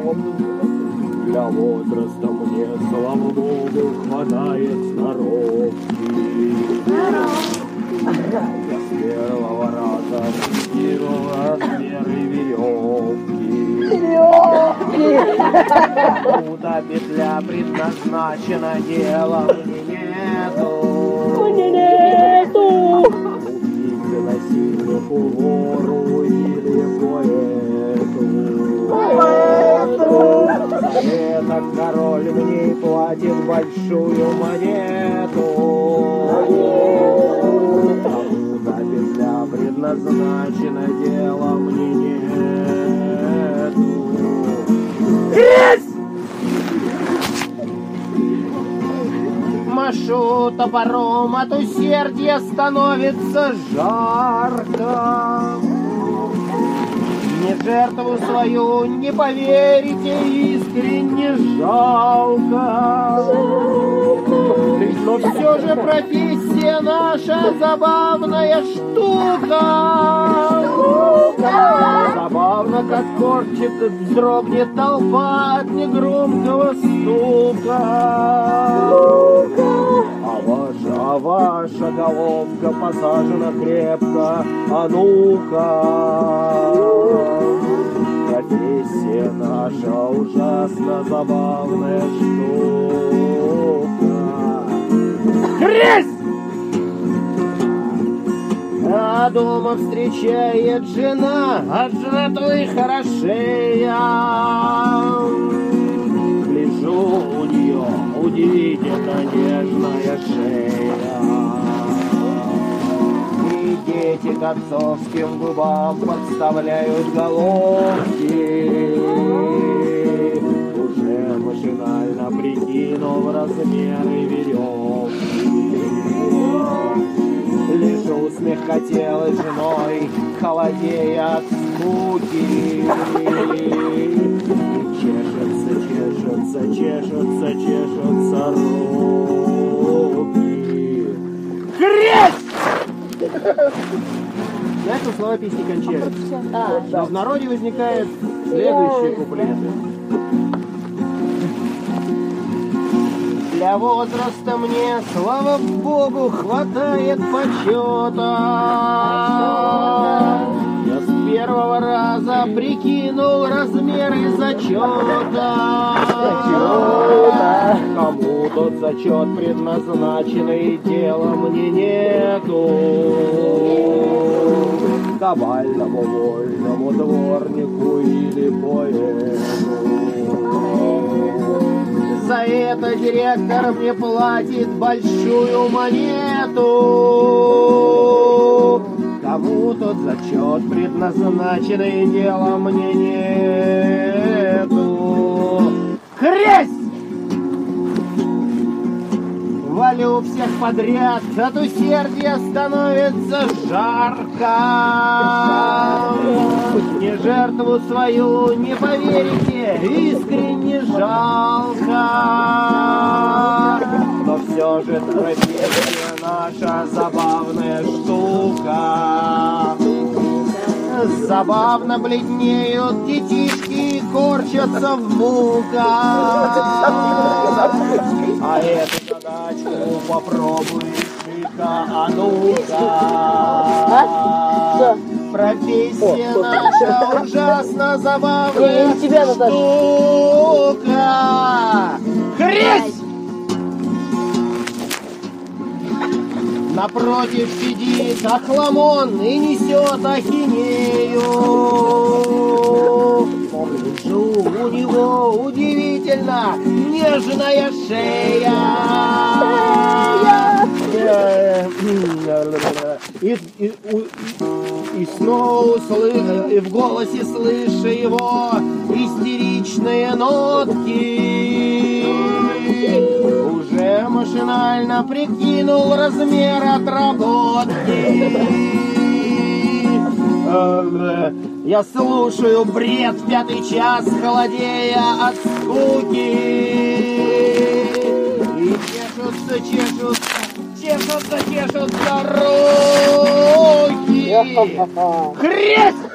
Для возраста мне, слава Богу, хватает сноровки. Я с первого раза скинул размеры веревки. Куда петля предназначена, дела мне нету. Убийце, насильнику, вору или поэту. Это король мне платит большую монету. Куда петля предназначена, дела мне нету. Машу топором, от усердия становится жарко. Не жертву свою, не поверите, искренне жалко. Но все же профессия наша забавная штука. Забавно, как корчит, вздрогнет толпа от негромкого стука. А ваша головка посажена крепко, а ну-ка. Профессия наша ужасно забавная штука. Хрест! А дома встречает жена от жратвы хорошея. Гляжу, у нее удивительно нежная шея. И дети к отцовским губам подставляют головки. Уже машинально прикинув размеры веревки. Лежу с мягкотелой женой, холодея от скуки. Чешутся руки. Крест! На этом слова песни кончаются. Но в народе возникают следующие куплеты. Для возраста мне, слава Богу, хватает почета. Я с первого раза прикинул размеры зачета. Кому тот зачет предназначенный, дела мне нету. Кабальному, вольному дворнику или поэту. За это директор мне платит большую монету. Кому тот зачет предназначенный, дела мне нету. Хресть! Валю всех подряд, от усердия становится жарко. Не жертву свою, не поверите, искренне жалко. Но все же профессия наша забавная штука. Забавно бледнеют детишки и корчатся в муках. А эту задачку попробуй, шика, а ну-ка. Профессия наша ужасно забавная штука. Хресть! Напротив сидит охламон и несет ахинею. Гляжу, у него удивительно нежная шея. И снова и в голосе слышу его истеричные нотки. Уже машинально прикинул размер отработки. Я слушаю бред в 5-й час, холодея от скуки. И чешутся руки. Хрест!